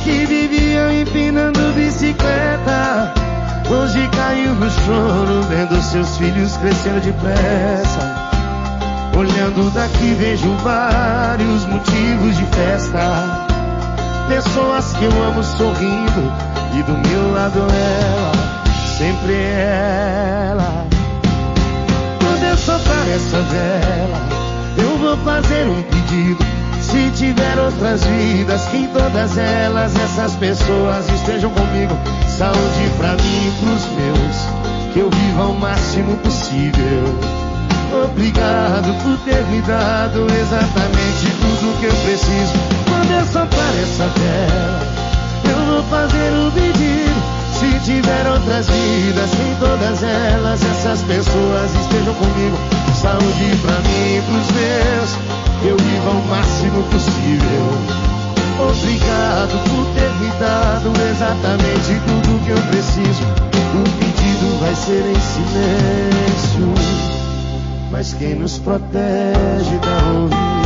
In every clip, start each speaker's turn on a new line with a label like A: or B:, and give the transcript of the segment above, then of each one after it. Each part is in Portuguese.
A: que viviam empinando bicicleta, hoje caiu no choro vendo seus filhos crescendo depressa. Olhando daqui vejo vários motivos de festa, pessoas que eu amo sorrindo e do meu lado ela, sempre ela. Quando eu soprar essa vela, eu vou fazer um pedido. Se tiver outras vidas, que em todas elas essas pessoas estejam comigo. Saúde pra mim e pros meus, que eu viva o máximo possível. Obrigado por ter me dado exatamente tudo que eu preciso. Quando eu soprar essa vela, eu vou fazer um pedido. Se tiver outras vidas, que em todas elas essas pessoas estejam comigo. Saúde pra mim e pros meus, que eu viva o máximo possível. Obrigado por ter me dado exatamente tudo que eu preciso. O pedido vai ser em silêncio, mas quem nos protege dá ouvido.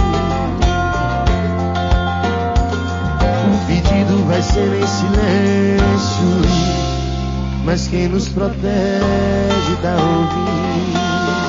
A: O pedido vai ser em silêncio, mas quem nos protege dá ouvido.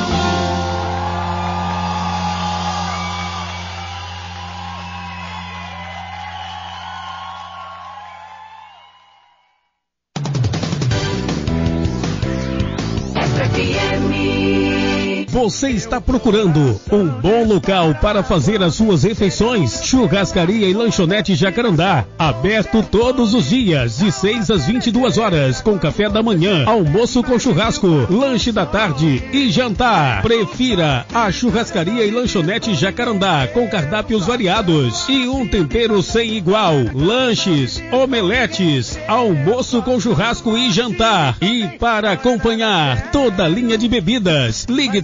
B: Você está procurando um bom local para fazer as suas refeições? Churrascaria e Lanchonete Jacarandá, aberto todos os dias, de 6 às 22 horas, com café da manhã, almoço com churrasco, lanche da tarde e jantar. Prefira a Churrascaria e Lanchonete Jacarandá, com cardápios variados e um tempero sem igual. Lanches, omeletes, almoço com churrasco e jantar. E para acompanhar toda a linha de bebidas, ligue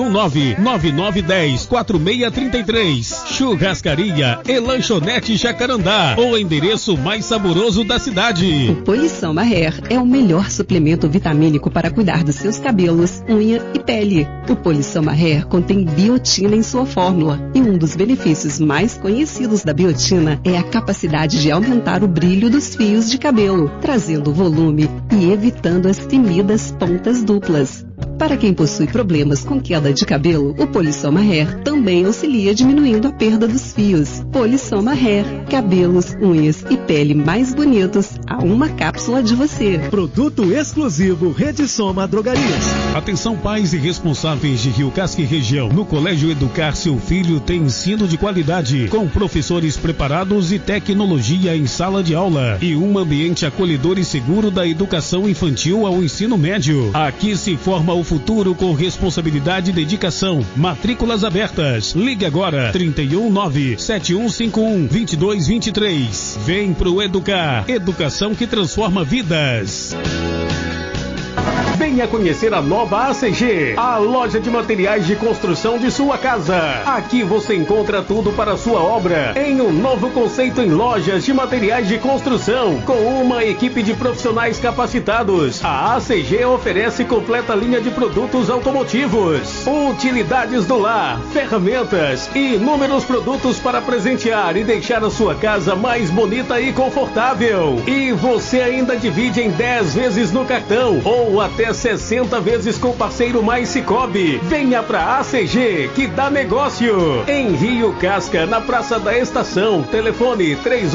B: 319-9910-4633. Churrascaria e Lanchonete Jacarandá, o endereço mais saboroso da cidade.
C: O Polissoma Hair é o melhor suplemento vitamínico para cuidar dos seus cabelos, unha e pele. O Polissoma Hair contém biotina em sua fórmula, e um dos benefícios mais conhecidos da biotina é a capacidade de aumentar o brilho dos fios de cabelo, trazendo volume e evitando as temidas pontas duplas. Para quem possui problemas com queda de cabelo, o Polissoma Hair também auxilia diminuindo a perda dos fios. Polissoma Hair, cabelos, unhas e pele mais bonitos a uma cápsula de você.
D: Produto exclusivo Rede Soma Drogarias.
B: Atenção pais e responsáveis de Rio Casca e região. No Colégio Educar seu filho tem ensino de qualidade, com professores preparados e tecnologia em sala de aula, e um ambiente acolhedor e seguro da educação infantil ao ensino médio. Aqui se forma o futuro com responsabilidade e dedicação. Matrículas abertas. Ligue agora 319-7151-2223. Vem pro Educar. Educação que transforma vidas. Venha conhecer a nova ACG, a loja de materiais de construção de sua casa. Aqui você encontra tudo para a sua obra, em um novo conceito em lojas de materiais de construção, com uma equipe de profissionais capacitados. A ACG oferece completa linha de produtos automotivos, utilidades do lar, ferramentas e inúmeros produtos para presentear e deixar a sua casa mais bonita e confortável. E você ainda divide em 10 vezes no cartão, ou até 60 vezes com o parceiro Mais Cicobi. Venha pra ACG, que dá negócio. Em Rio Casca, na Praça da Estação. Telefone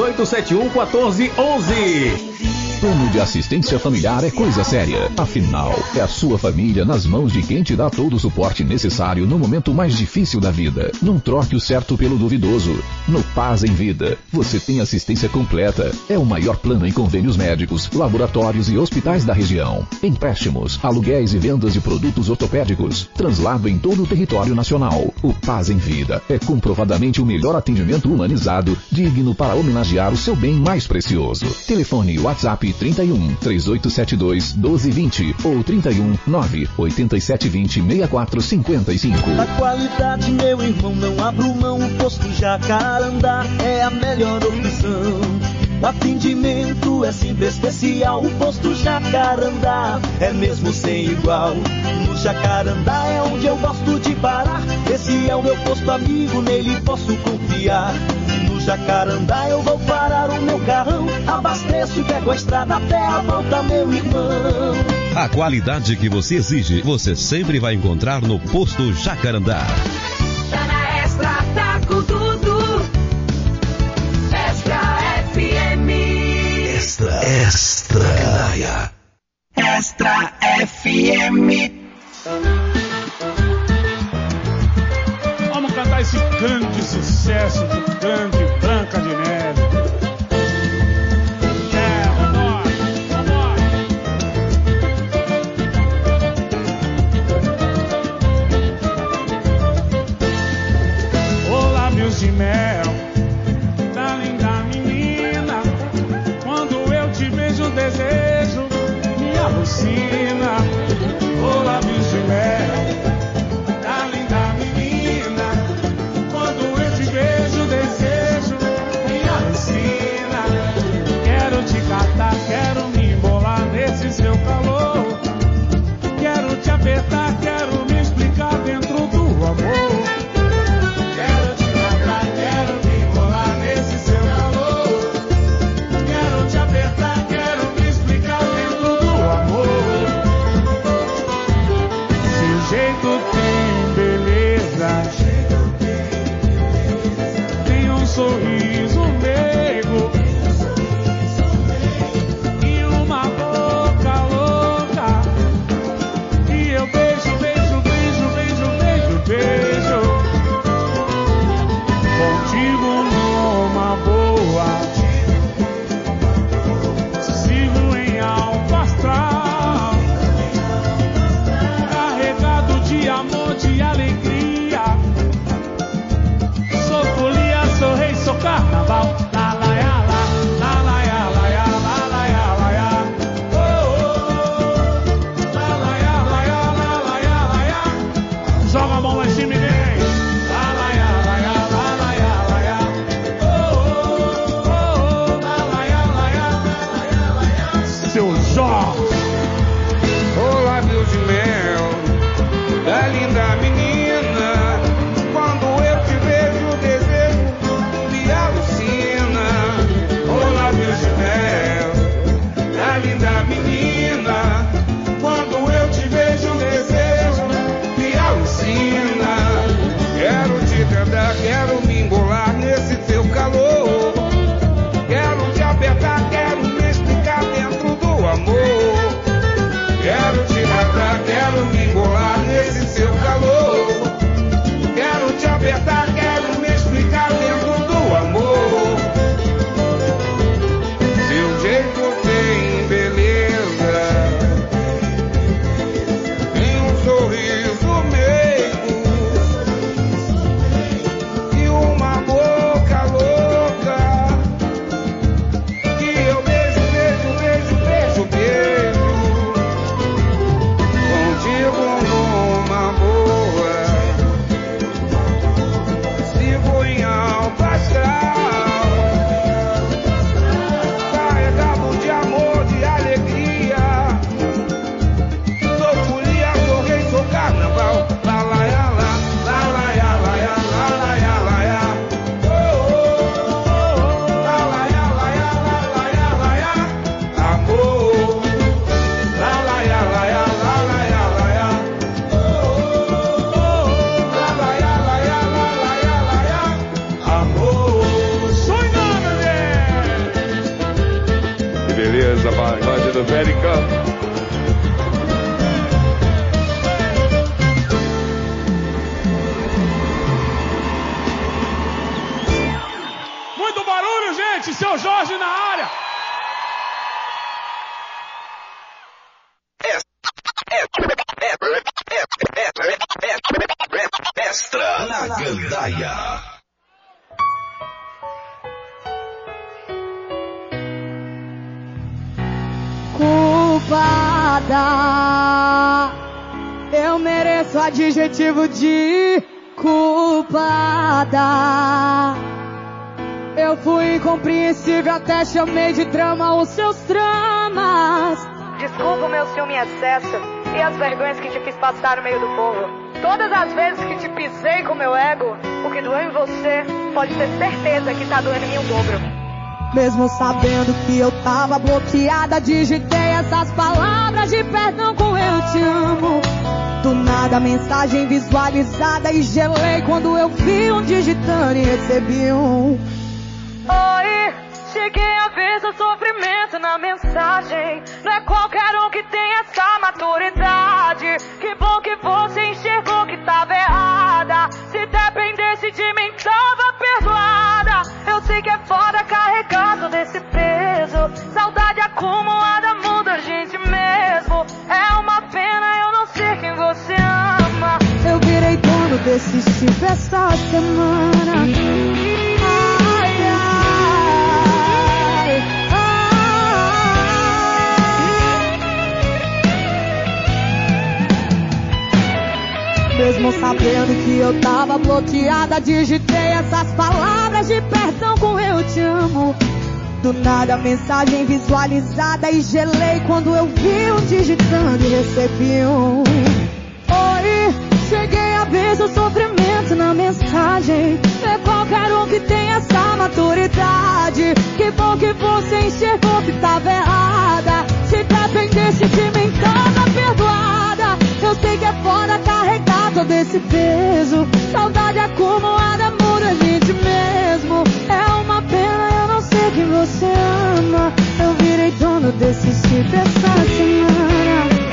B: 3871-1411.
E: Plano de assistência familiar é coisa séria. Afinal, é a sua família nas mãos de quem te dá todo o suporte necessário no momento mais difícil da vida. Não troque o certo pelo duvidoso. No Paz em Vida, você tem assistência completa. É o maior plano em convênios médicos, laboratórios e hospitais da região. Empréstimos, aluguéis e vendas de produtos ortopédicos. Translado em todo o território nacional. O Paz em Vida é comprovadamente o melhor atendimento humanizado, digno para homenagear o seu bem mais precioso. Telefone WhatsApp 31 3872 1220 ou 31 98720 6455.
F: A qualidade, meu irmão, não abro mão. O posto Jacarandá é a melhor opção. O atendimento é sempre especial. O posto Jacarandá é mesmo sem igual. No Jacarandá é onde eu gosto de parar. Esse é o meu posto amigo, nele posso confiar. No Jacarandá eu vou parar o meu carrão, abasteço e pego a estrada até a volta, meu irmão.
G: A qualidade que você exige, você sempre vai encontrar no Posto Jacarandá.
H: Tá na Extra, tá com tudo. Extra FM.
I: Extra Gandaia.
H: Extra FM.
J: Vamos cantar esse grande sucesso do grande Branca de Neve. De mel, da linda menina, quando eu te vejo o desejo me alucina. Oh, lábios de mel, da linda menina, quando eu te vejo o desejo me alucina. Quero te catar, quero me embolar nesse seu calor, quero te apertar, quero me explicar dentro do amor. Sorriso meigo e uma boca louca, e eu beijo, beijo, beijo, beijo, beijo, beijo contigo numa boa, sigo em alto astral, carregado de amor, de alegria. Sou folia, sou rei, sou carnaval. La la ya la, la la ya la ya, la la ya la ya. Oh oh, la la ya la ya, la la ya la ya. Joga a mão lá em cima e vem. La la ya la ya, la la ya la ya. Oh oh oh, la la ya la ya, la ya la ya. Seu Jorge.
K: Oh, lábios de mel, da linda menina, quando eu te vejo o desejo me alucina. Oh, lábios de mel, da linda menina, quando eu te vejo o desejo me alucina. Quero te tentar, quero me embolar nesse teu calor, quero te apertar, quero me explicar dentro do amor. Quero te tentar, quero me embolar nesse seu calor, quero te apertar, quero me explicar dentro do amor. Seu jeito tem beleza, tem um sorriso meigo e uma boca louca, que eu beijo, beijo, beijo, beijo, beijo contigo numa boa, sigo em alto astral, carregado de amor, de alegria. Sou folia, sou rei, sou carnaval. La la ya la, la la ya la ya, la la ya la ya. Oh oh oh, la la ya la ya, la la ya la ya. Amor, la la ya la ya, la la ya la ya. Oh oh, la la ya la ya, la la ya la ya. Amor, sonho, bebê.
L: Que beleza, pagode do Pericão.
J: Muito barulho, gente. Seu Jorge na área.
I: Extra na Gandaia.
M: Culpada, eu mereço adjetivo de culpada. Eu fui incompreensível, até chamei de drama os seus dramas.
N: Desculpa o meu ciúme em excesso e as vergonhas que te fiz passar no meio do povo. Todas as vezes que te pisei com meu ego, o que doeu em você, pode ter certeza que tá doendo em mim o dobro.
M: Mesmo sabendo que eu tava bloqueada, digitei essas palavras de perdão com eu te amo. Do nada, mensagem visualizada e gelei quando eu vi um digitando e recebi um
N: oi. Cheguei a ver seu sofrimento na mensagem. Não é qualquer um que tem essa maturidade. Que bom que você enxergou que tava errada. Se dependesse de mim, tava perdoada. Eu sei que é foda carregar todo esse peso. Saudade acumulada muda a gente mesmo. É uma pena eu não ser quem você ama.
M: Eu virei dono desse chip essa semana. Mesmo sabendo que eu tava bloqueada, digitei essas palavras de perdão com eu te amo. Do nada, mensagem visualizada e gelei quando eu vi um digitando e recebi um oi. Cheguei a ver seu sofrimento na mensagem. É qualquer um que tem essa maturidade. Que bom que você enxergou que tava errada. Se dependesse de mim, tava perdoada. Eu sei que é foda carregar todo esse peso. Saudade acumulada muda a gente mesmo. É uma pena eu não sei quem você ama. Eu virei dono desse chip essa semana.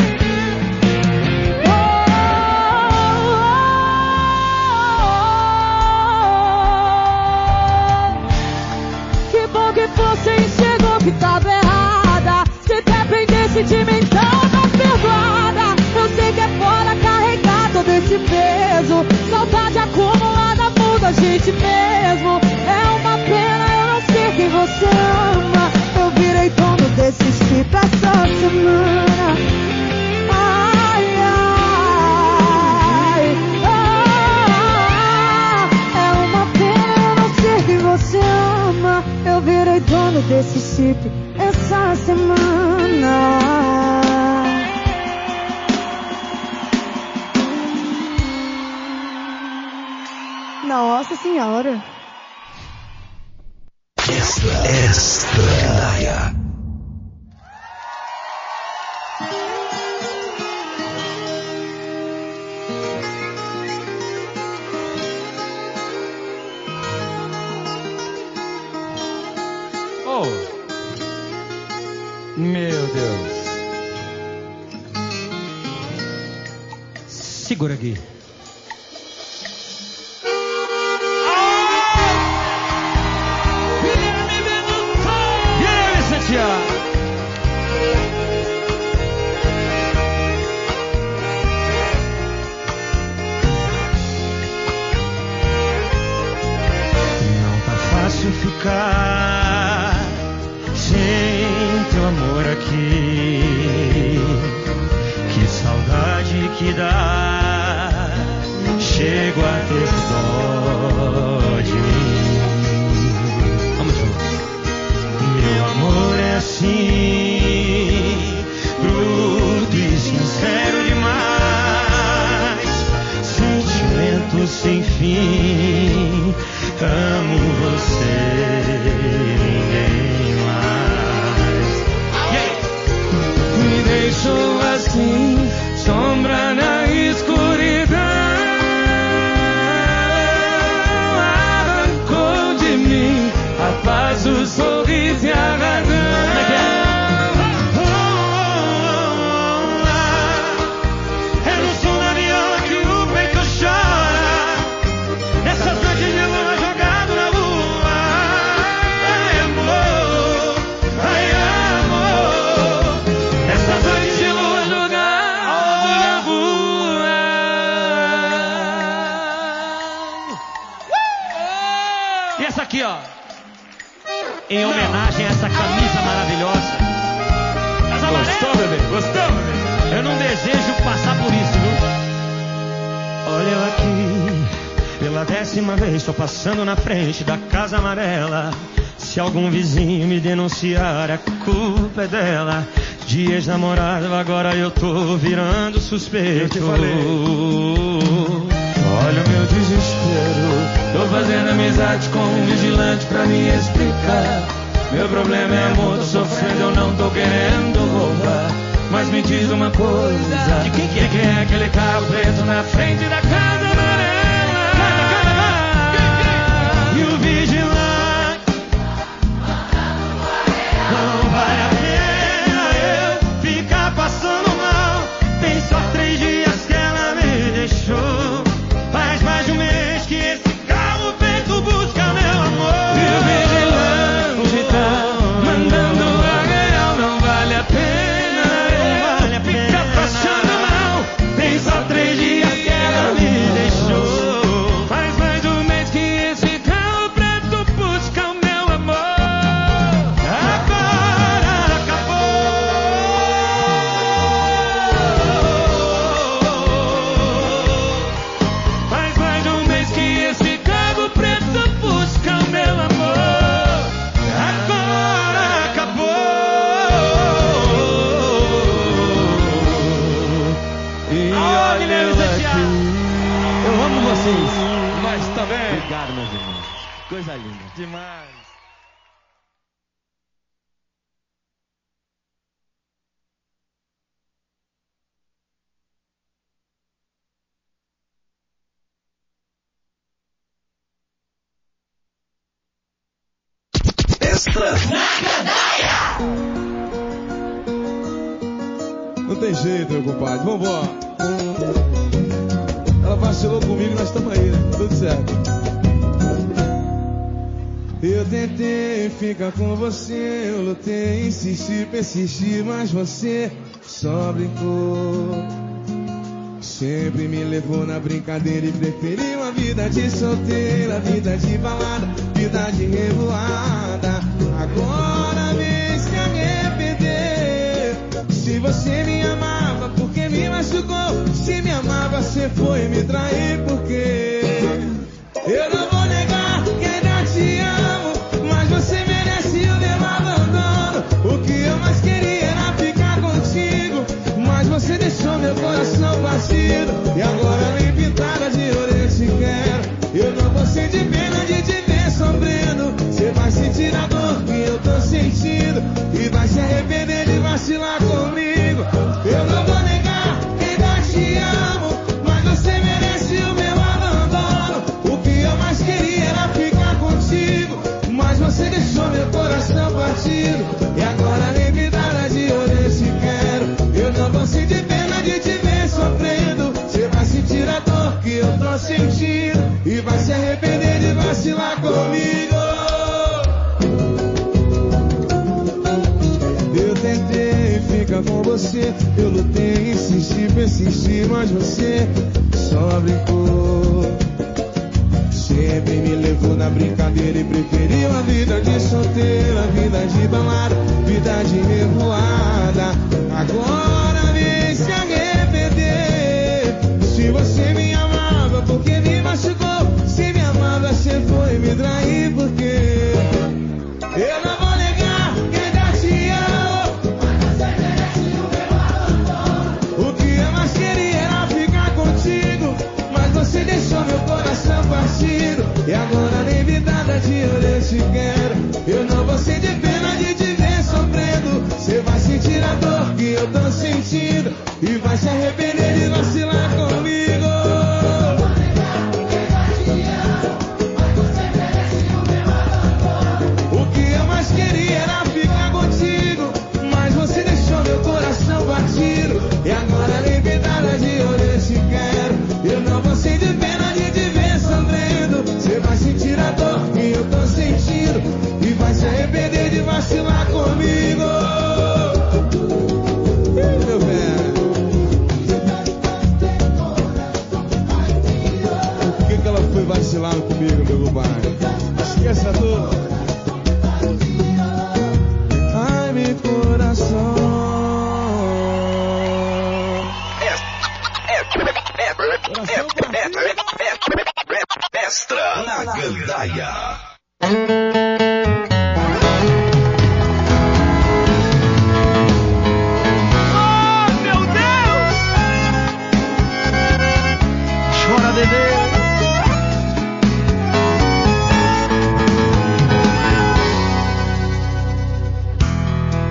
M: Você enxergou que tava errada. Se dependesse de mim, tava perdoada. Eu sei que é foda carregar todo esse peso. Saudade acumulada muda a gente mesmo. É uma pena eu não sei quem você ama. Eu virei dono desse chip essa semana. Ai, ai, ah, é uma pena eu não sei quem você ama. Eu virei dono desse chip essa semana. Nossa senhora.
I: Extra Gandaia.
O: Meu Deus. Segura aqui.
P: Não tá fácil ficar sem teu amor aqui. Que saudade que dá. Chego a ter dó de mim. Vamos juntos. Meu amor é assim, bruto e sincero demais. Sentimento sem fim. Amo você, ninguém mais. Me deixou assim, sombra na escuridão. Arrancou de mim a paz, o sorriso e a razão. É no som da viola que o peito chora. Nessas noites de lua jogado na lua. Ai, amor, ai, amor. Nessas noites de lua jogado na lua. E essa aqui, ó, em homenagem a essa camisa maravilhosa. Gostou, bebê? Gostou, bebê? Eu não desejo passar por isso, viu? Olha eu aqui, pela 10ª vez, tô passando na frente da casa amarela. Se algum vizinho me denunciar, a culpa é dela.
A: De ex-namorado, agora eu tô virando suspeito.
P: Eu te falei.
A: Olha o meu desespero. Tô fazendo amizade com um vigilante pra me explicar. Meu problema é amor, tô sofrendo, eu não tô querendo roubar. Mas me diz uma coisa, de quem é aquele carro preto na frente da casa amarela? E o vigilante, não vale a pena eu ficar passando mal. Tem só 3 dias que ela me deixou. Faz mais de um mês que esse carro preto busca meu amor. E o vigilante tá mandando a real, não vale a pena. Fica passando mal. Tem só 3 dias que ela me deixou. Faz mais de um mês que esse carro preto busca o meu amor. Agora acabou. Faz mais de um mês que esse carro preto busca o meu amor. Agora acabou.
P: Olha, eu amo vocês.
A: Mas tá bem.
P: Obrigado, meus irmãos. Coisa linda.
A: Demais.
I: Extra.
P: Não tem jeito, meu compadre. Vambora. Ela vacilou comigo e nós estamos aí, né? Tudo certo. Eu tentei ficar com você, eu lutei, insisti, persisti, mas você só brincou. Sempre me levou na brincadeira e preferiu a vida de solteira, vida de balada, vida de revoada. Agora vem se arrepender. Se você me amava, por que me machucou? Se me amava, você foi me trair, porque eu não vou negar que ainda te amo, mas você merece o meu abandono. O que eu mais queria era ficar contigo, mas você deixou meu coração partido. E agora nem pintada de orelha eu te quero. Eu não vou sentir pena de te ver sofrendo. Você vai sentir a dor que eu tô sentindo e vai se arrepender de vacilar comigo. Eu não vou negar que ainda te amo, mas você merece o meu abandono. O que eu mais queria era ficar contigo, mas você deixou meu coração partido. E agora nem pintada de orelha eu te quero. Eu não vou sentir pena de te ver sofrendo. Você vai sentir a dor que eu tô sentindo e vai se arrepender de vacilar comigo. Eu tentei ficar com você, eu lutei, insisti, persisti, mas você só brincou. Sempre me levou na brincadeira e preferiu a vida de solteira, vida de balada, vida de revoada. Agora vem se arrepender. Se você me amava, por que me machucou? Se me amava, você foi me trair, porque eu não vou negar que ainda te amo, mas você merece o meu abandono. O que eu mais queria era ficar contigo, mas você deixou meu coração partido. E agora nem vidada de orelha eu te quero. Eu não vou sentir pena de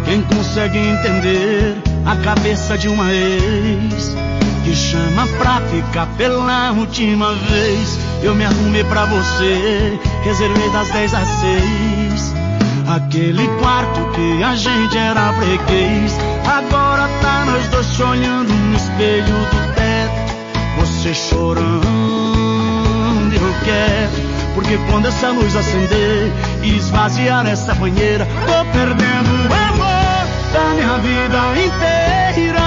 F: Quem consegue entender a cabeça de uma ex que chama pra ficar pela última vez? Eu me arrumei pra você, reservei das 10 às 6 aquele quarto que a gente era freguês. Agora tá nós dois se olhando no espelho do teto, você chorando e eu quero. Porque quando essa luz acender e esvaziar essa banheira, tô perdendo o amor da minha vida inteira.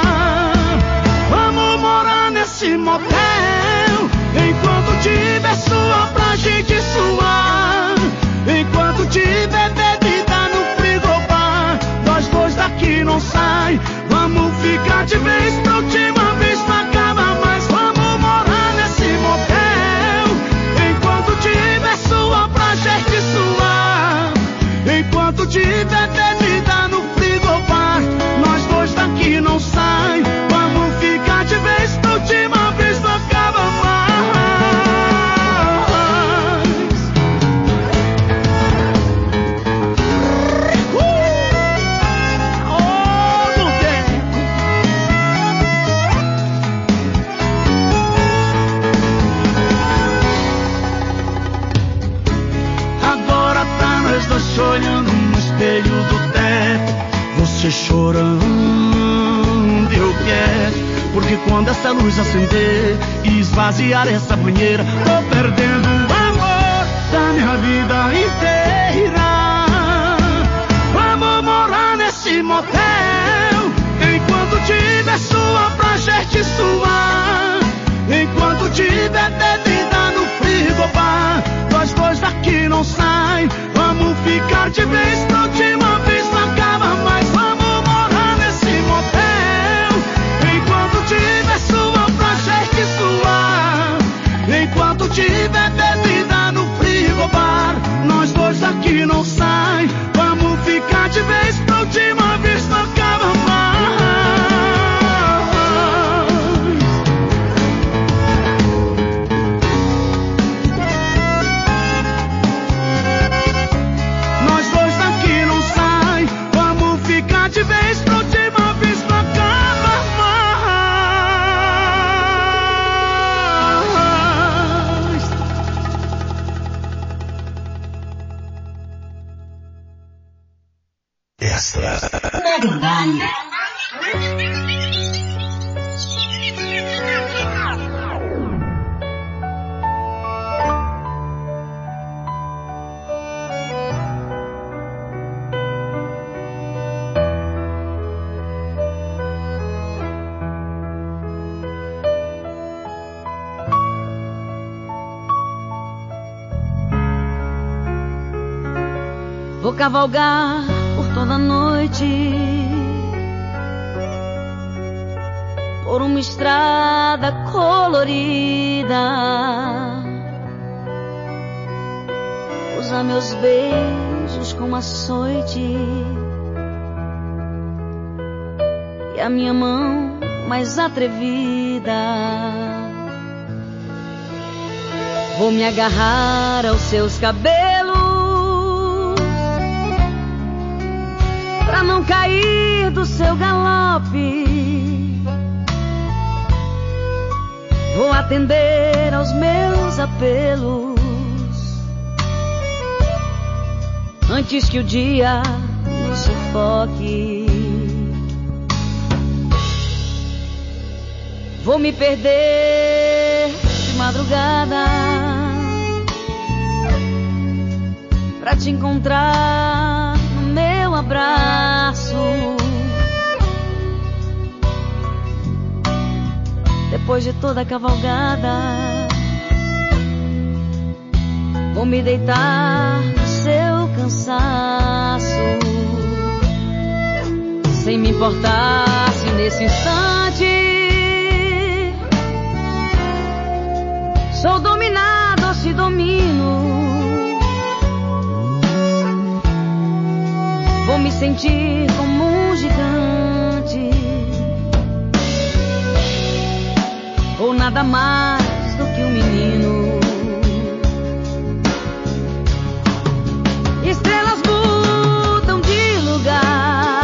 F: Vamos morar nesse motel, enquanto tiver suor pra gente suar, enquanto tiver bebida no frigobar, nós dois daqui não sai. Vamos ficar de vez pra última vez, não acaba mais. Vamos morar nesse motel, enquanto tiver suor pra gente suar, enquanto tiver bebida no frigobar, nós dois daqui não sai. Vamos ficar de vez pra última vez, não acaba mais. Agora tá nós dois olhando no espelho do teto, você chorando eu quero. Porque quando essa luz acender e esvaziar essa banheira, tô perdendo o amor da minha vida inteira. Vamos morar nesse motel, enquanto tiver suor pra gente suar, enquanto tiver bebida no frigobar, nós dois daqui não sai. Vamos ficar de vez pra última vez, não acaba mais. Vamos morar nesse motel, enquanto tiver suor pra gente suar, enquanto tiver bebida no frigobar, nós dois daqui não sai. Vamos ficar de vez pra última vez, não acaba mais. Nós dois daqui não sai. Vamos ficar de vez pra última vez, não acaba mais.
I: Extra.
O: Vou cavalgar por toda a noite, por uma estrada colorida, usar meus beijos como açoite e a minha mão mais atrevida. Vou me agarrar aos seus cabelos pra não cair do seu galope. Vou atender aos meus apelos antes que o dia nos sufoque. Vou me perder de madrugada pra te encontrar no meu abraço. Depois de toda a cavalgada, vou me deitar no seu cansaço, sem me importar se nesse instante sou dominado ou se domino. Vou me sentir como um gigante, ou nada mais do que um menino. Estrelas mudam de lugar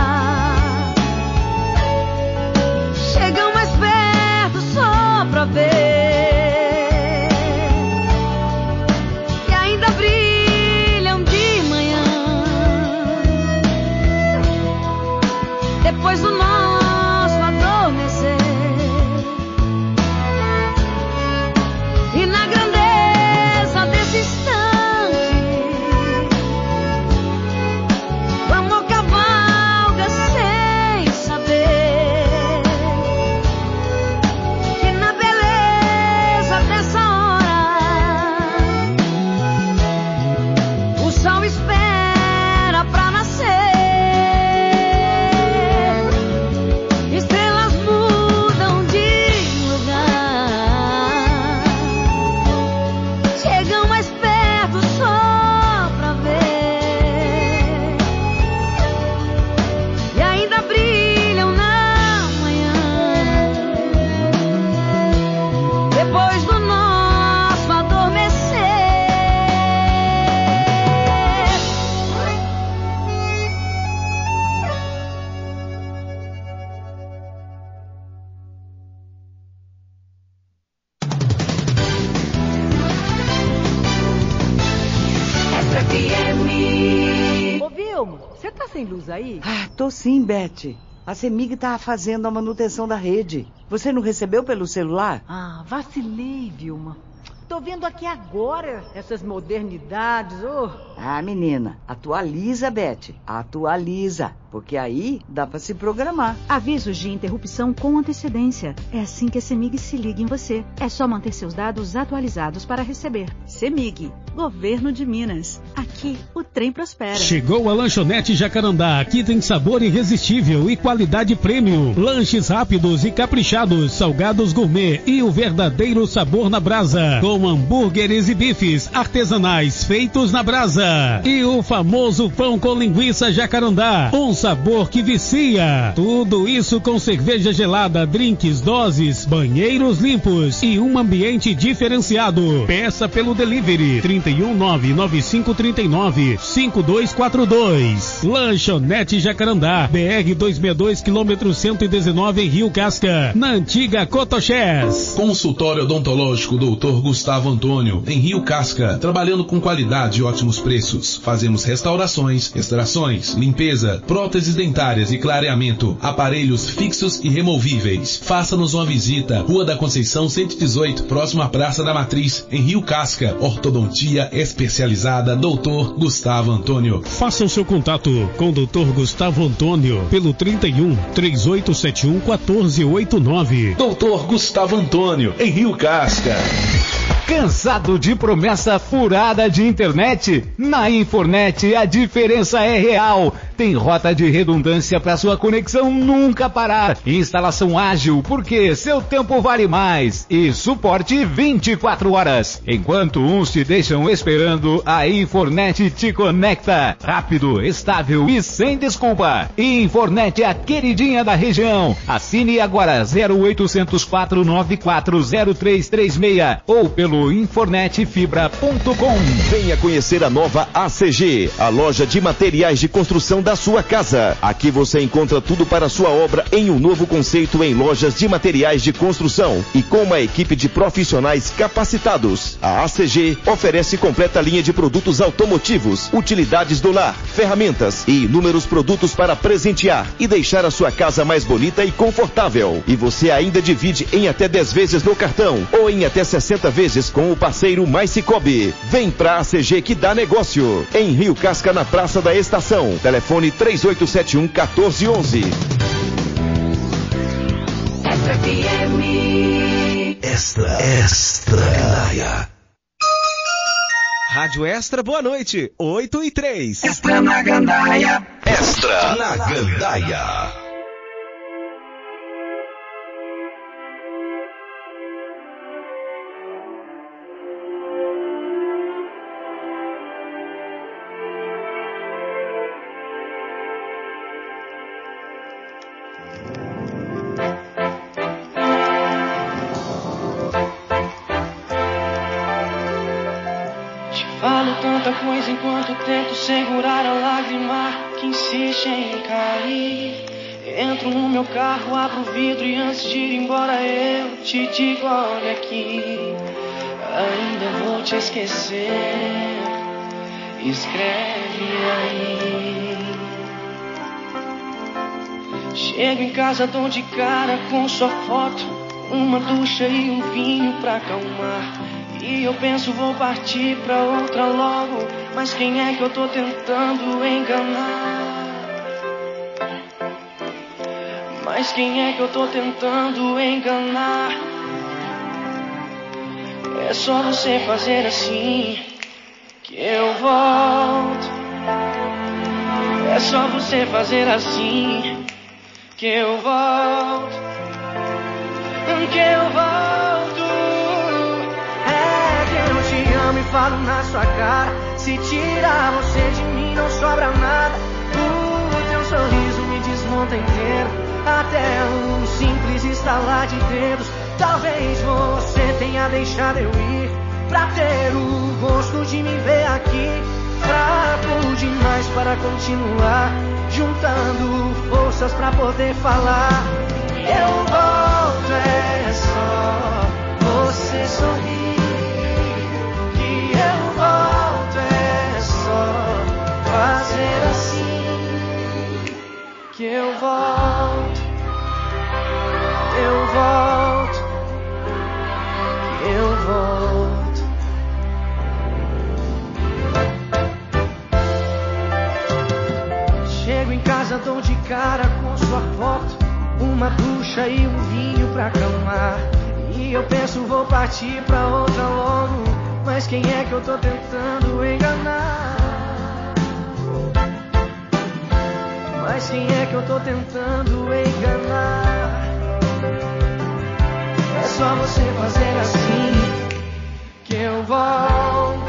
Q: luz aí?
R: Ah, tô sim, Beth. A CEMIG tá fazendo a manutenção da rede. Você não recebeu pelo celular?
Q: Ah, vacilei, Vilma. Tô vendo aqui agora essas modernidades,
R: Ah, menina, atualiza, Beth. Atualiza, porque aí dá pra se programar.
S: Avisos de interrupção com antecedência. É assim que a CEMIG se liga em você. É só manter seus dados atualizados para receber. CEMIG, Governo de Minas. Aqui, o trem prospera.
B: Chegou a Lanchonete Jacarandá. Aqui tem sabor irresistível e qualidade premium. Lanches rápidos e caprichados, salgados gourmet e o verdadeiro sabor na brasa. Com hambúrgueres e bifes artesanais feitos na brasa. E o famoso pão com linguiça Jacarandá. Um sabor que vicia. Tudo isso com cerveja gelada, drinks, doses, banheiros limpos e um ambiente diferenciado. Peça pelo delivery 31995395242. Lanchonete Jacarandá, BR 262 km 119 em Rio Casca, na antiga Cotoxés.
T: Consultório odontológico Dr. Gustavo Antônio, em Rio Casca, trabalhando com qualidade e ótimos preços. Fazemos restaurações, extrações, limpeza, próteses dentárias e clareamento, aparelhos fixos e removíveis. Faça-nos uma visita. Rua da Conceição 118, próximo à Praça da Matriz, em Rio Casca. Ortodontia especializada Dr. Gustavo Antônio.
B: Faça o seu contato com o Dr. Gustavo Antônio pelo 31 3871 1489.
T: Dr. Gustavo Antônio, em Rio Casca.
U: Cansado de promessa furada de internet? Na Infornet a diferença é real. Tem rota de redundância para sua conexão nunca parar. Instalação ágil, porque seu tempo vale mais. E suporte 24 horas. Enquanto uns te deixam esperando, a Infornet te conecta. Rápido, estável e sem desculpa. Infornet é a queridinha da região. Assine agora 0800 494 0336 ou pelo infornetfibra.com.
V: Venha conhecer a nova ACG, a loja de materiais de construção da sua casa. Aqui você encontra tudo para a sua obra em um novo conceito em lojas de materiais de construção e com uma equipe de profissionais capacitados. A ACG oferece completa linha de produtos automotivos, utilidades do lar, ferramentas e inúmeros produtos para presentear e deixar a sua casa mais bonita e confortável. E você ainda divide em até 10 vezes no cartão ou em até 60 vezes com o parceiro Mais Cicobi. Vem pra ACG que dá negócio. Em Rio Casca, na Praça da Estação. Telefone 3871 1411.
I: Extra.
W: Rádio Extra, boa noite. 8h03.
H: Extra na Gandaia.
I: Extra na Gandaia.
X: Falo tanta coisa enquanto tento segurar a lágrima que insiste em cair. Entro no meu carro, abro o vidro e antes de ir embora eu te digo, olha aqui, ainda vou te esquecer, escreve aí. Chego em casa, dou de cara com sua foto, uma ducha e um vinho pra acalmar. E eu penso vou partir pra outra logo, mas quem é que eu tô tentando enganar? Mas quem é que eu tô tentando enganar? É só você fazer assim que eu volto. É só você fazer assim que eu volto. Que eu volto. E falo na sua cara, se tirar você de mim não sobra nada. O teu sorriso me desmonta inteiro, até um simples estalar de dedos. Talvez você tenha deixado eu ir, pra ter o gosto de me ver aqui. Fraco demais para continuar, juntando forças pra poder falar. Eu volto, é só você sorrir. Eu volto, é só fazer assim que eu volto, eu volto, que eu volto. Chego em casa, dou de cara com sua foto, uma ducha e um vinho pra acalmar. E eu penso vou partir pra outra logo, mas quem é que eu tô tentando enganar? Mas quem é que eu tô tentando enganar? É só você fazer assim que eu volto.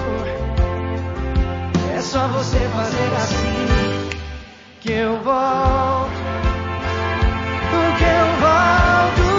X: É só você fazer assim que eu volto. Que eu volto.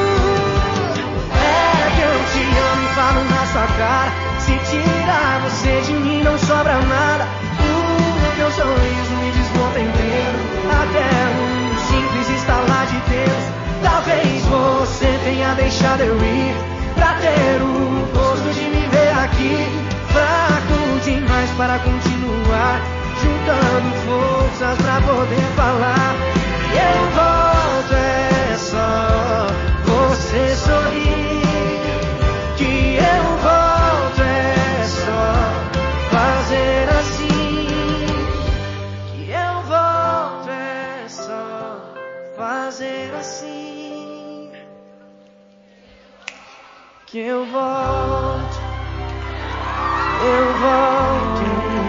X: É que eu te amo e falo na sua cara. Se tirar você de mim não sobra nada. O teu sorriso me desmonta inteiro. Até um simples estalar de dedos. Talvez você tenha deixado eu ir pra ter o gosto de me ver aqui. Fraco demais para continuar, juntando forças pra poder falar. E eu volto, é só você sorrir. Que eu volto, é só fazer assim. Que eu volto, é só fazer assim. Que eu volto, eu volto,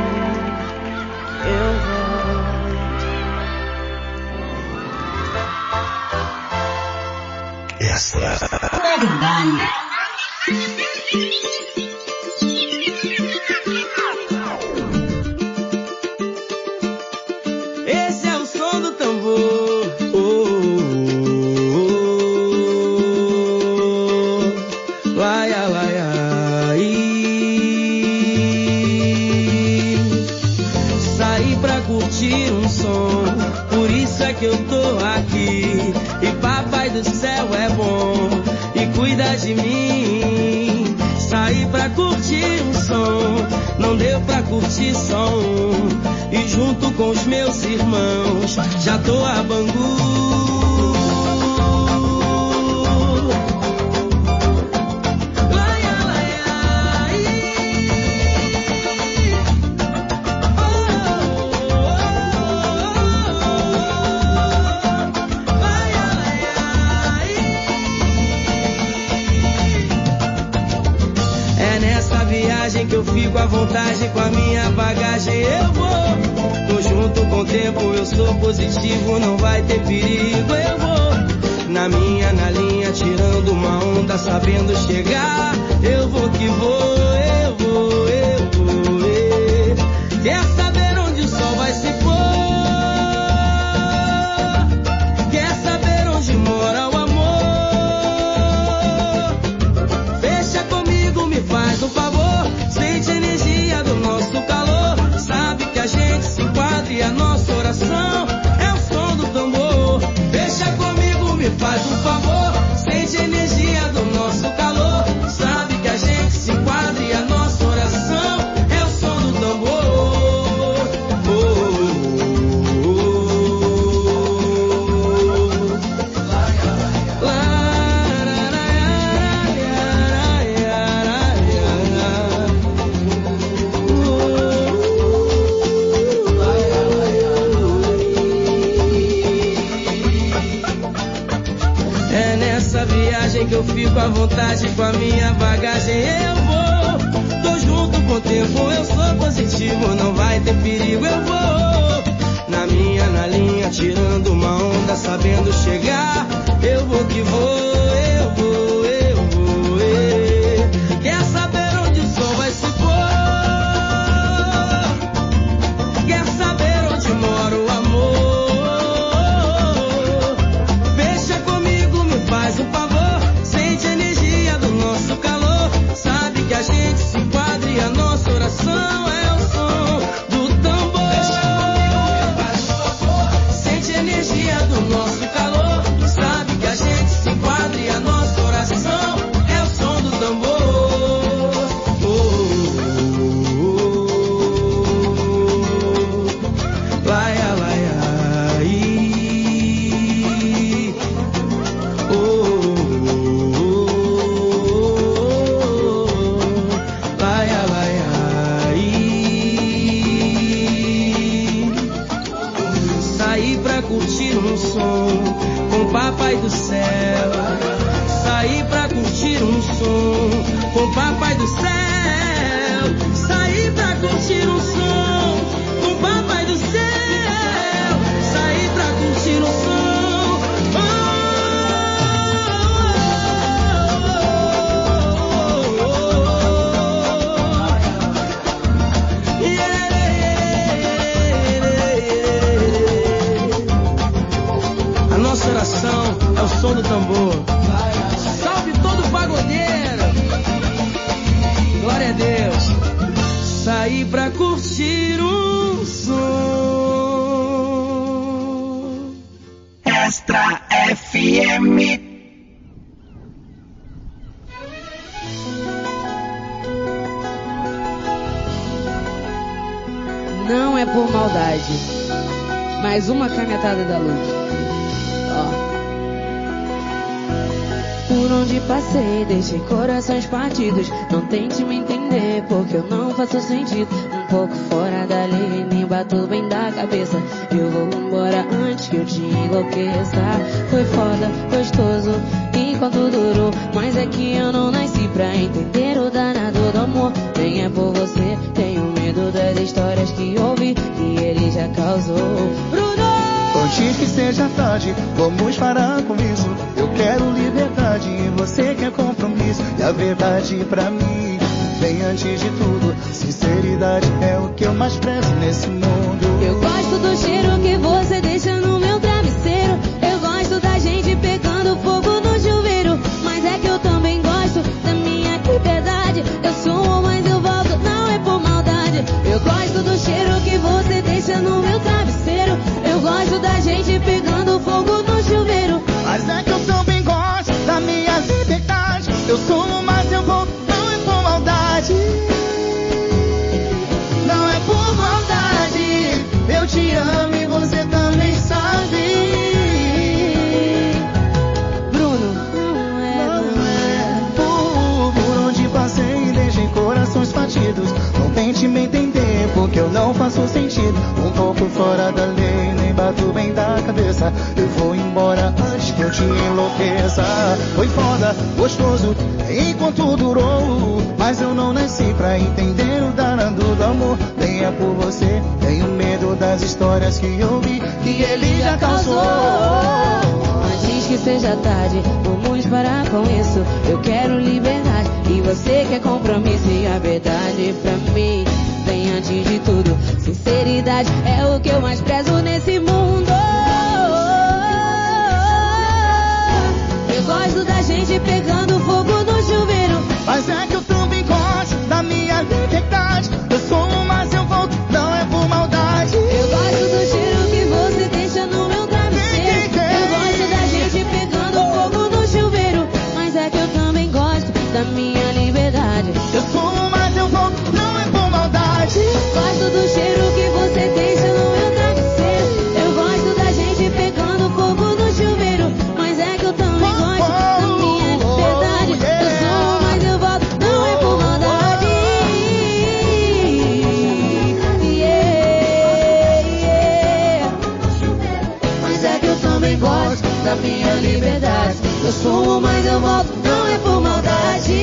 X: eu volto.
I: Essa
X: Esse é o som do tambor. Laia, laia, saí pra curtir um som, por isso é que eu tô aqui. E papai do céu é bom e cuida de mim. Saí pra curtir um som, não deu pra curtir só um. E junto com os meus irmãos já tô a Bangu. Que eu fico à vontade com a minha bagagem, eu vou. Tô junto com o tempo, eu sou positivo, não vai ter perigo, eu vou. Na minha, na linha, tirando uma onda, sabendo chegar. Eu vou que vou, eu vou, eu vou. Quer saber onde o sol vai se pôr? Quer saber onde mora o amor? Fecha comigo, me faz um favor. Sente a energia do nosso calor. Sabe que a gente se enquadra e a nossa oração é o som do tambor. Deixa comigo, me faz um favor. Sente a energia do nosso calor. Sabe que a gente se enquadra e a nossa oração é o som do tambor. Que eu fico à vontade com a minha bagagem, eu vou. Tô junto com o tempo, eu sou positivo, não vai ter perigo, eu vou. Na minha, na linha, tirando uma onda, sabendo chegar. Eu vou que vou, eu vou, eu vou. Quer saber onde o sol vai se pôr? Quer saber onde mora o amor? Deixa comigo, me faz um favor. A gente se enquadra e a nossa oração é o som do tambor. Sente a energia
F: um som com o papai do céu. Saí pra curtir um som com o papai do céu. Saí pra curtir um som com o papai do céu. Saí pra curtir um som. A nossa oração é o som do tambor. Salve todo pagodeiro. Glória a Deus. Saí pra curtir um som.
H: Extra FM.
C: Não é por maldade. Mais uma canetada da luz. Ó. Por onde passei, deixei corações partidos. Não tente me entender, porque eu não faço sentido. Um pouco fora da lei, nem bato bem da cabeça. Eu vou embora antes que eu te enlouqueça. Foi foda, gostoso, enquanto durou. Mas é que eu não nasci pra entender o danado do amor. Nem é por você, tenho medo das histórias que ouvi, que ele já causou. Bruno!
A: Antes que seja tarde, vamos parar com isso. Eu quero liberdade e você quer compromisso. E a verdade pra mim vem antes de tudo. Sinceridade é o que eu mais prezo nesse mundo.
C: Eu gosto do cheiro que você deixa no meu travesseiro. Eu gosto da gente pegando fogo no chuveiro. Mas é que eu também gosto da minha liberdade. Eu sumo, mas eu volto, não é por maldade. Eu gosto do cheiro que você deixa no meu travesseiro. Eu gosto da gente pegando fogo no chuveiro.
A: Mas é que eu também gosto da minha liberdade. Eu sumo, mas eu volto, não é por maldade. Não é por maldade. Eu te amo e você também sabe.
C: Bruno, não é.
A: Por onde passei, deixei corações partidos. Não tente me entender, porque eu não faço sentido. Um pouco fora da lei, nem bato bem da cabeça. Eu vou embora antes que eu te enlouqueça. Foi foda, gostoso, enquanto durou. Mas eu não nasci pra entender o danado do amor. Nem é por você, tenho medo das histórias que eu vi, que ele já causou.
C: Antes que seja tarde, vamos parar com isso. Eu quero liberdade e você quer compromisso. E a verdade pra mim vem antes de tudo. Sinceridade é o que eu mais prezo nesse mundo. Eu gosto da gente pegando fogo no chuveiro.
A: Mas é que eu também gosto da minha liberdade. Eu sou um, mas eu volto, não é por maldade.
C: Eu gosto do cheiro que você deixa no meu travesseiro. Eu gosto da gente pegando fogo no chuveiro. Mas é que eu também gosto da minha liberdade.
A: Eu sou um, mas eu volto, não é por maldade.
C: Gosto do cheiro que você deixa no meu travesseiro. Eu gosto da gente pegando fogo no chuveiro. Mas é que eu também gosto da minha liberdade. Eu sou, mas eu volto, não é por maldade. Mas é que eu também gosto da minha liberdade. Eu sou, mas eu volto, não é por maldade.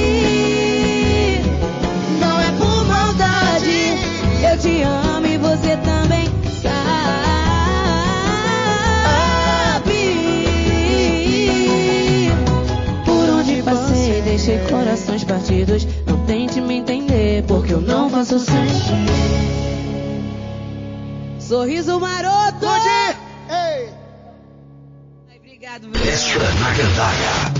C: Não é por maldade. Eu te amo e você também sabe. Por onde passei, deixei corações partidos. Não tente me entender, porque eu não faço sentido. Sorriso maroto.
A: Ei.
C: Obrigado, Bruno.
I: Extra na gandaia.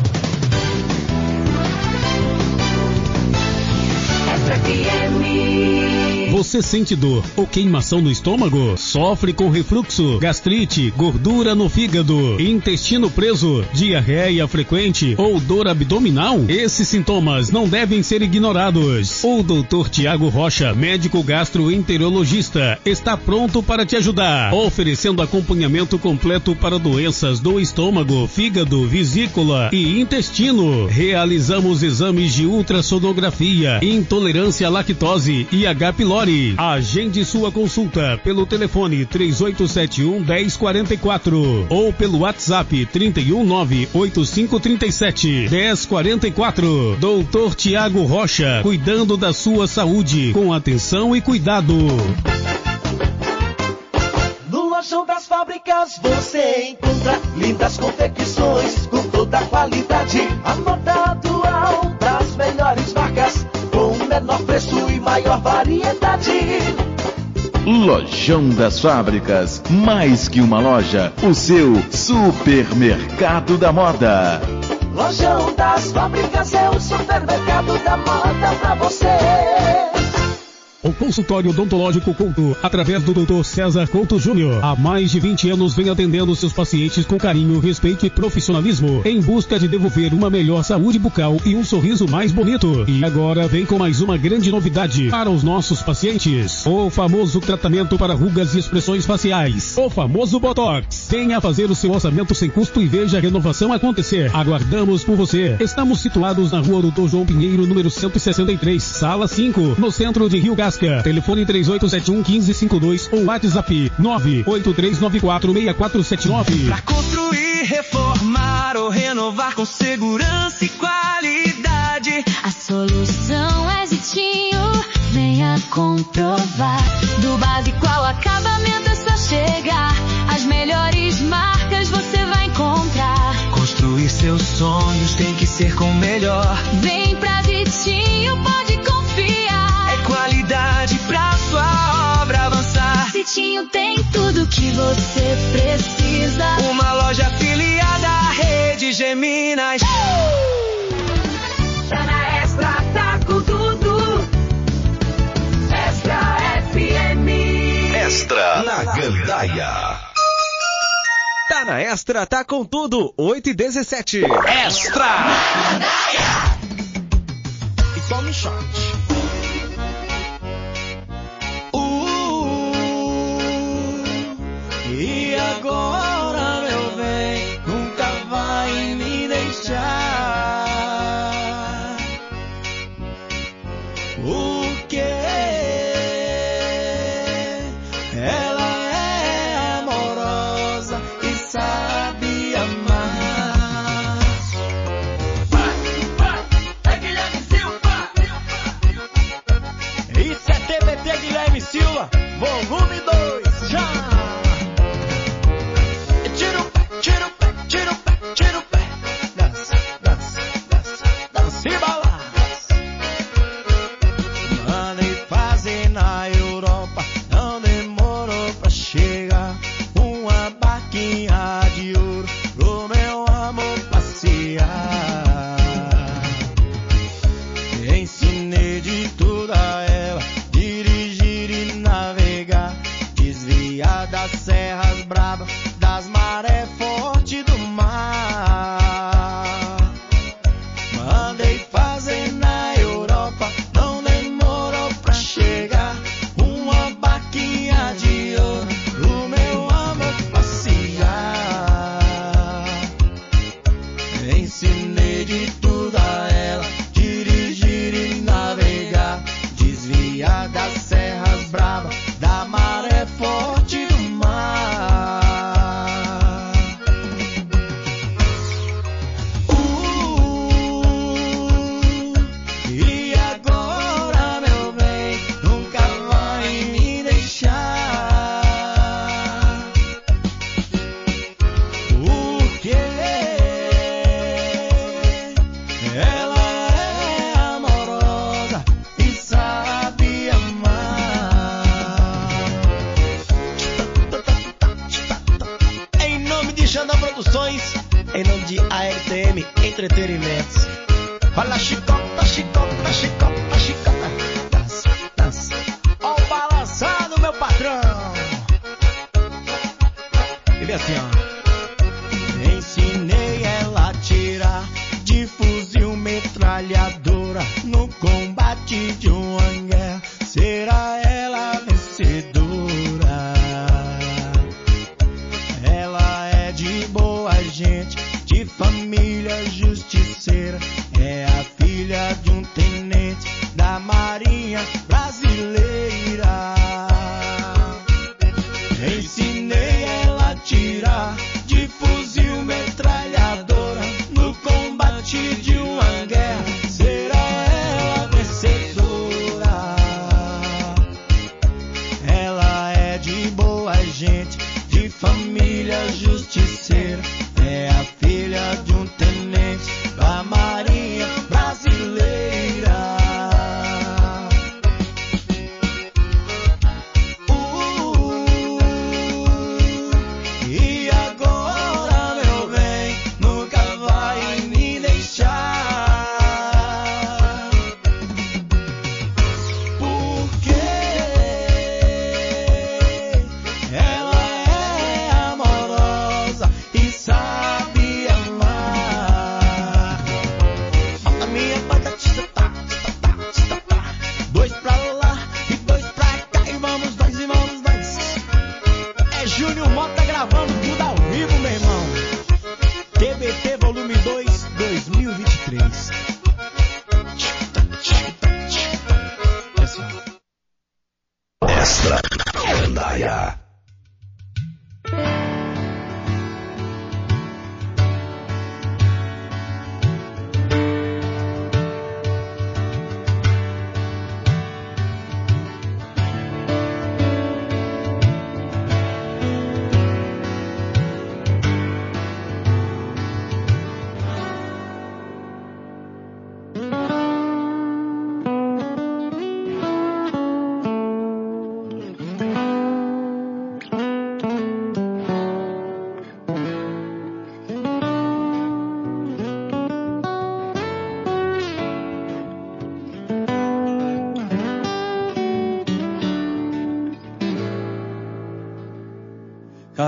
B: Você sente dor ou queimação no estômago? Sofre com refluxo, gastrite, gordura no fígado, intestino preso, diarreia frequente ou dor abdominal? Esses sintomas não devem ser ignorados. O Dr. Tiago Rocha, médico gastroenterologista, está pronto para te ajudar, oferecendo acompanhamento completo para doenças do estômago, fígado, vesícula e intestino. Realizamos exames de ultrassonografia, intolerância à lactose e H. pylori. Melhore. Agende sua consulta pelo telefone 3871-1044 ou pelo WhatsApp 319-8537-1044. Doutor Tiago Rocha, cuidando da sua saúde com atenção e cuidado.
F: No Lojão das Fábricas você encontra lindas confecções com toda a qualidade. A moda atual das melhores marcas com o menor preço e maior variedade.
D: Lojão das Fábricas, mais que uma loja, o seu supermercado da moda.
F: Lojão das Fábricas é o supermercado da moda pra você.
B: O consultório odontológico Couto, através do Dr. César Couto Júnior, há mais de 20 anos vem atendendo seus pacientes com carinho, respeito e profissionalismo, em busca de devolver uma melhor saúde bucal e um sorriso mais bonito. E agora vem com mais uma grande novidade para os nossos pacientes: o famoso tratamento para rugas e expressões faciais, o famoso Botox. Venha fazer o seu orçamento sem custo e veja a renovação acontecer. Aguardamos por você. Estamos situados na rua Dr. João Pinheiro, número 163, sala 5, no centro de Rio Casca. Telefone 3871-1552 ou WhatsApp 983946479.
P: Pra construir, reformar ou renovar com segurança e qualidade,
E: a solução é Zitinho, venha comprovar. Do básico ao acabamento é só chegar, as melhores marcas você vai encontrar.
P: Construir seus sonhos tem que ser com o melhor.
E: Vem pra Zitinho, pode confiar.
P: É qualidade pra sua obra avançar.
E: Zitinho tem tudo que você precisa.
P: Uma loja afiliada à rede Geminas.
E: Tá na Extra, tá com tudo. Extra FM.
I: Extra na Gandaia.
W: Tá na Extra, tá com tudo. 8h17.
I: Extra Gandaia.
P: E tome shot. E agora, meu bem, nunca vai me deixar. O que? Ela é amorosa e sabe amar. É Guilherme Silva. Isso é TBT Guilherme Silva, volume 2, já. Tira o pé, tira o pé, tira o pé, tira o pé. Dança, dança, dança, dança e balança. Mandei fazer na Europa, não demorou pra chegar. Uma barquinha de ouro pro meu amor passear. Ensinei de tudo a ela, dirigir e navegar, desviar das serras bravas, das marés fortes do mar. Mandei fazer na Europa, não demorou pra chegar. Uma barquinha de ouro pro meu amor passear. Ensinei de tudo a ela, dirigir e navegar, desviar das serras bravas, da maré forte do mar. E agora, meu bem, nunca vai me deixar. Porque ela é amorosa e sabe amar. Em nome de Xandão Produções, em nome de ARTM Entretenimentos. Fala chicota, chicota, chicota, chicota. Dança, dança. Ó o balançado, meu patrão. E vem assim, ó. Ensinei ela a tirar de fuzil metralhadora no combate de uma guerra. Será ela vencedora? Ela é de boa gente, de família justiceira. É a filha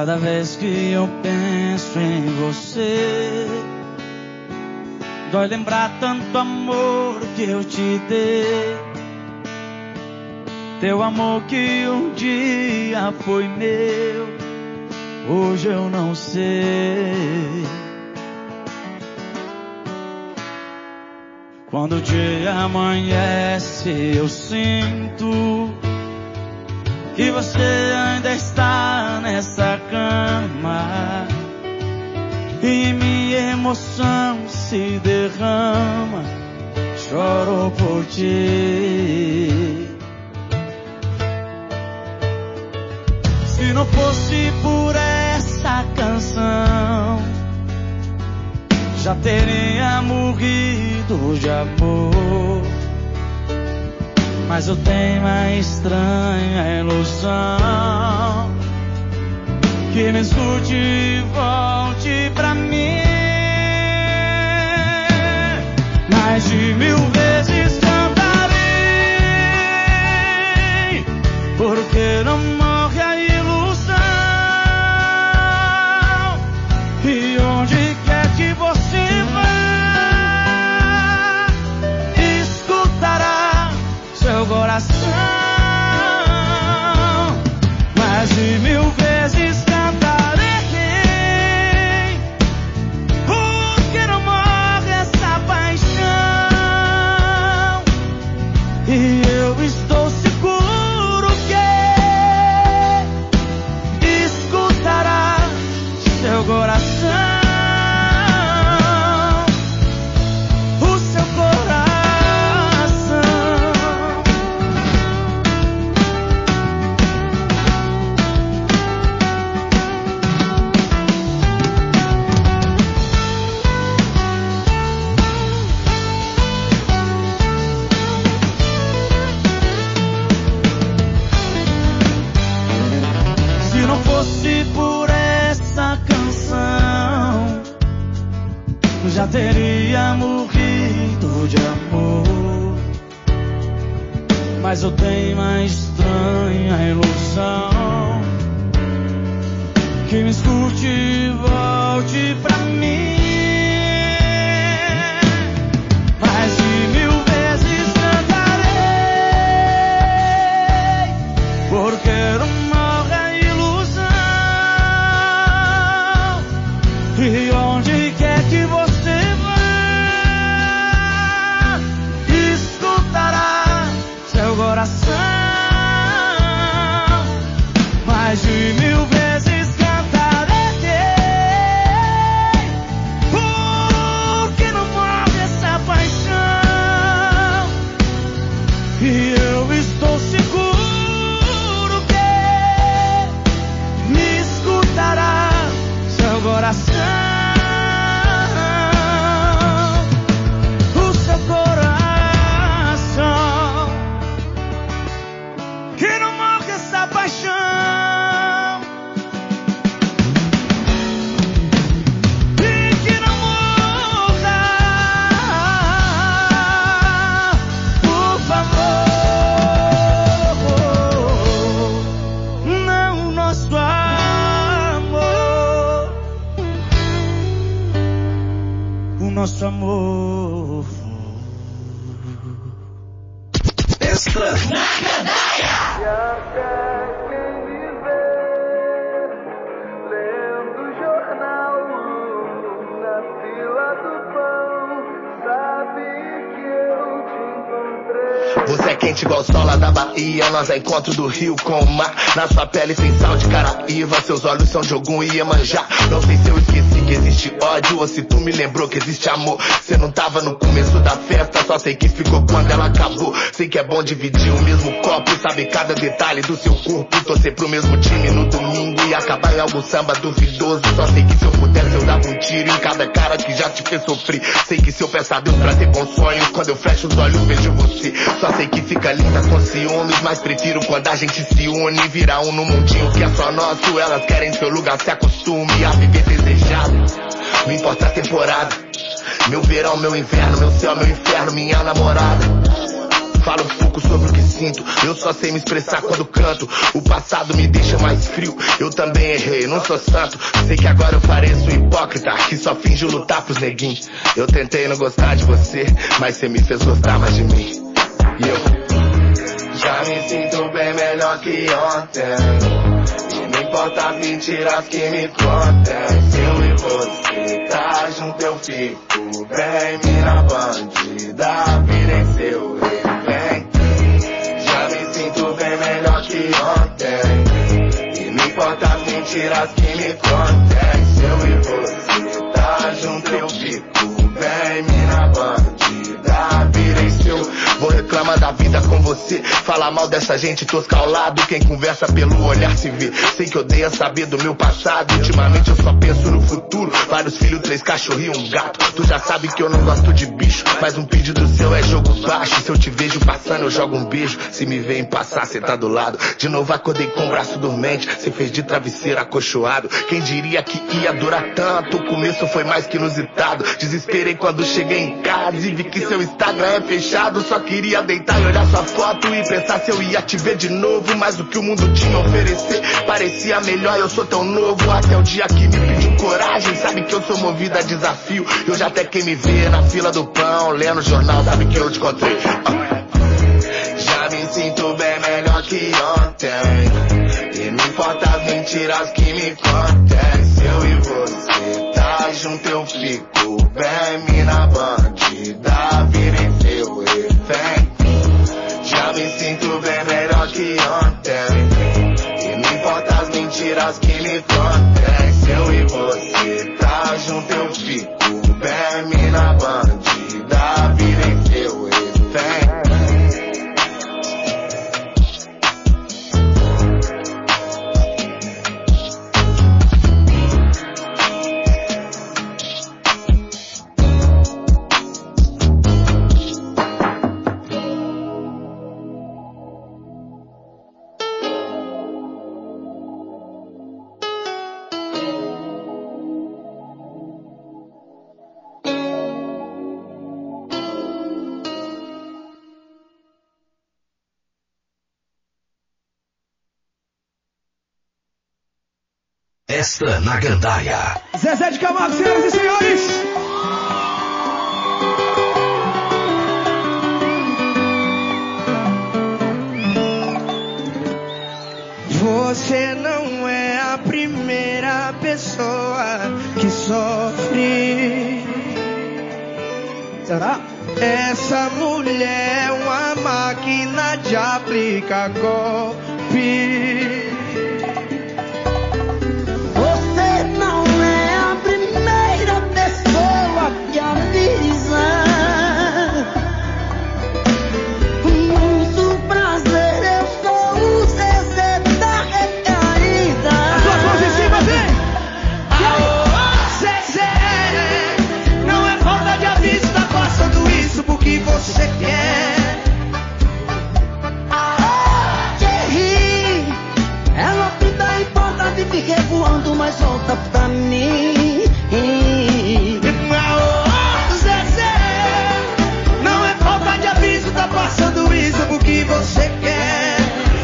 G: Cada vez que eu penso em você, dói lembrar tanto amor que eu te dei. Teu amor que um dia foi meu, hoje eu não sei. Quando o dia amanhece eu sinto que você ainda está nessa cama e minha emoção se derrama, choro por ti. Se não fosse por essa canção, já teria morrido de amor. Mas eu tenho uma estranha ilusão que me escute e volte pra mim. Mais de 1000 vezes cantarei, porque não morre a ilusão. E onde quer que você vá, escutará seu coração. Mais de 1000 vezes cantarei, porque não morre essa paixão. E eu estou seguro que escutará seu coração. Já teria morrido de amor, mas eu tenho uma estranha ilusão que me escute e volte pra mim. Mais de 1000 vezes cantarei, porque não morre a ilusão. E onde quer que você coração, mais de 1000 vezes cantarei, porque não morre essa paixão. E eu estou seguro que me escutará seu coração. Nosso amor.
I: Extra na Gandaia.
P: E até quem me vê lendo jornal na fila do pão sabe que eu te encontrei.
J: Você é quente igual o sol lá da Bahia, nós é encontro do rio com o mar. Na sua pele sem sal de Caraíva, seus olhos são de Ogum e Iemanjá. Não sei se eu esqueci que existe ódio ou se tu me lembrou que existe amor. Cê não tava no começo da festa, só sei que ficou quando ela acabou. Sei que é bom dividir o mesmo copo, sabe cada detalhe do seu corpo. Torcer pro mesmo time no domingo e acabar em algum samba duvidoso. Só sei que se eu pudesse eu dava um tiro em cada cara que já te fez sofrer. Sei que se eu peço a Deus pra ter bons sonhos, quando eu fecho os olhos vejo você. Só sei que fica linda com ciúmes, mas prefiro quando a gente se une e vira um no mundinho que é só nosso. Elas querem seu lugar, se acostume a viver desejado. Não importa a temporada, meu verão, meu inverno, meu céu, meu inferno, minha namorada. falo pouco sobre o que sinto. Eu só sei me expressar quando canto. O passado me deixa mais frio. Eu também errei, não sou santo. Sei que agora eu pareço um hipócrita que só finge lutar pros neguinhos. Eu tentei não gostar de você, mas você me fez gostar mais de mim. E eu já me sinto bem melhor que ontem. E não importa as mentiras que me contem. Se eu e você tá junto eu fico bem. Mina bandida, virei seu refém. Já me sinto bem melhor que ontem. E não importa as mentiras que me contem. Se eu e você tá junto eu fico bem. Mina bandida, virei seu. Vou reclamar da vida com você. Falar mal dessa gente tosca ao lado. Quem conversa pelo olhar se vê. Sei que odeia saber do meu passado. Ultimamente eu só penso no futuro. Vários filhos, 3 cachorros e um gato. Tu já sabe que eu não gosto de bicho, mas um pedido seu é jogo baixo. Se eu te vejo passando eu jogo um beijo. Se me veem passar cê tá do lado. De novo acordei com o braço dormente. Cê fez de travesseiro acolchoado. Quem diria que ia durar tanto? O começo foi mais que inusitado. Desesperei quando cheguei em casa e vi que seu Instagram é fechado. Só queria deitar e olhar sua foto e pensar se eu ia te ver de novo. Mas o que o mundo tinha a oferecer parecia melhor, eu sou tão novo. Até o dia que me pediu coragem. Sabe que eu sou movido a desafio. Eu já até quem me vê na fila do pão, lendo jornal, sabe que eu te encontrei. Já me sinto bem melhor que ontem. E não importa as mentiras que me contem. Se eu e você tá junto eu fico bem. Mina bandida, virei seu refém. Já me sinto bem melhor que ontem. E não importa as mentiras que me contem. Se eu e você tá junto eu fico bem. Mina bandida, virei seu refém.
I: Extra na Gandaia.
P: Zezé de Camargo, senhoras e senhores.
A: Você não é a primeira pessoa que sofre.
P: Será?
A: Essa mulher é uma máquina de aplicar golpe.
F: Você não é a primeira pessoa que avisa. Muito prazer, eu sou o Zezé da recaída.
P: As duas mãos em cima, vem!
A: Zezé, não é falta de aviso, tá passando isso porque você quer.
F: Ela pinta e porta, vive revoando, mas volta pra mim.
A: Zezé, não é falta de aviso, tá passando isso porque você quer.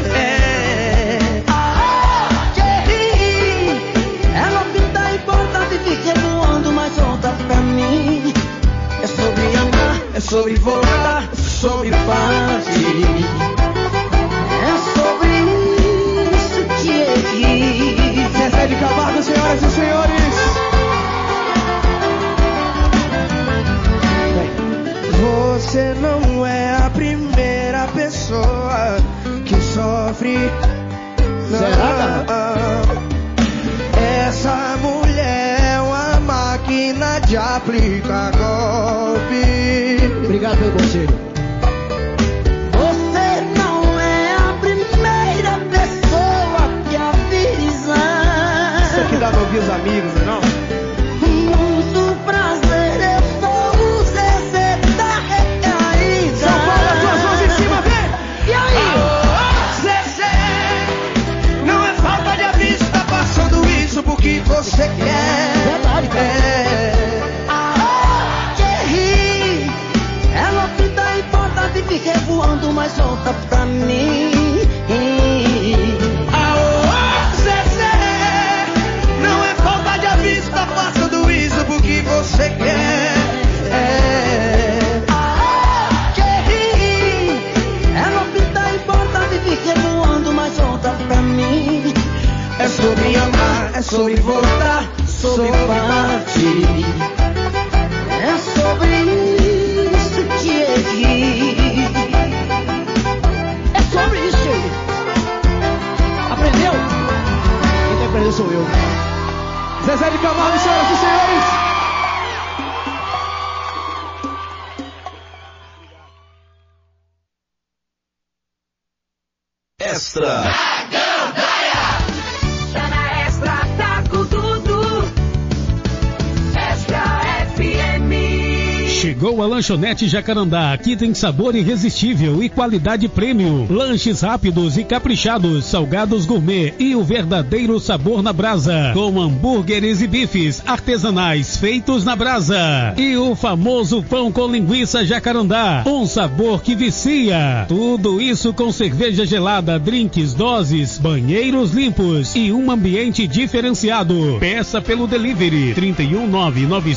F: Ela pinta e porta, vive revoando, mas volta pra mim. É sobre amar,
A: É sobre voltar, sobre partir.
F: é sobre isso que errei.
P: Zezé de Camargo, senhoras e senhores.
A: Você não é a primeira pessoa que sofre.
P: Será,
A: Essa mulher é uma máquina de aplicar golpe.
P: Obrigado pelo conselho.
F: Você não é a primeira pessoa que avisa.
P: Isso aqui dá pra ouvir os amigos, não?
F: Muito prazer, eu sou o Zezé da recaída.
P: São Paulo, as duas mãos em cima, vem!
F: E aí?
A: Zezé, não é falta de aviso, tá passando isso porque você quer.
F: Verdade, cara. Ela pinta e
D: Extra.
E: Tá na Extra, tá com tudo. Extra FM.
B: Chegou a Lanchonete Jacarandá. Aqui tem sabor irresistível e qualidade premium. Lanches rápidos e caprichados, salgados gourmet e o verdadeiro sabor na brasa. Com hambúrgueres e bifes artesanais feitos na brasa. E o famoso pão com linguiça Jacarandá. Um sabor que vicia. Tudo isso com cerveja gelada, drinks, doses, banheiros limpos e um ambiente diferenciado. Peça pelo delivery 31999